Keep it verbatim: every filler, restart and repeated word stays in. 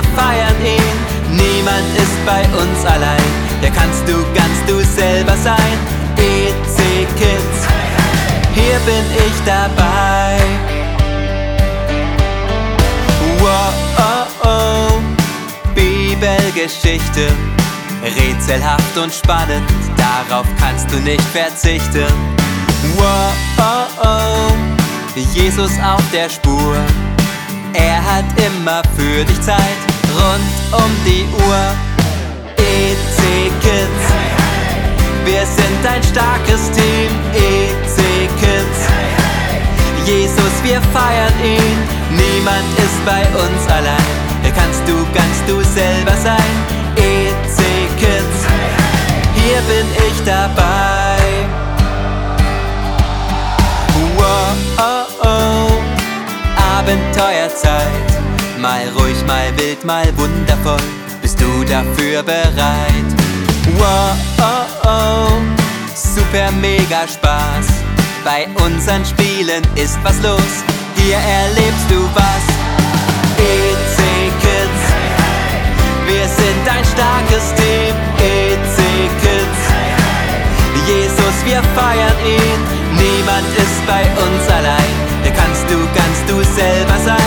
wir feiern ihn. Niemand ist bei uns allein, da kannst du ganz du selber sein. E C Kids, hier bin ich dabei. Wow, oh, oh. Bibelgeschichte, rätselhaft und spannend, darauf kannst du nicht verzichten. Wow, oh, oh. Jesus auf der Spur, er hat immer für dich Zeit, rund um die Uhr. E C Kids, wir sind ein starkes Team. E C Kids, Jesus, wir feiern ihn. Niemand ist bei uns allein, da kannst du ganz du selber sein. E C Kids, hier bin ich dabei. Wow, oh, oh. Abenteuerzeit, mal ruhig, mal wild, mal wundervoll. Bist du dafür bereit? Wow, oh, oh. Super mega Spaß, bei unseren Spielen ist was los. Hier erlebst du was. E C Kids, wir sind ein starkes Team. E C Kids, Jesus, wir feiern ihn. Niemand ist bei uns allein, da kannst du ganz du selber sein.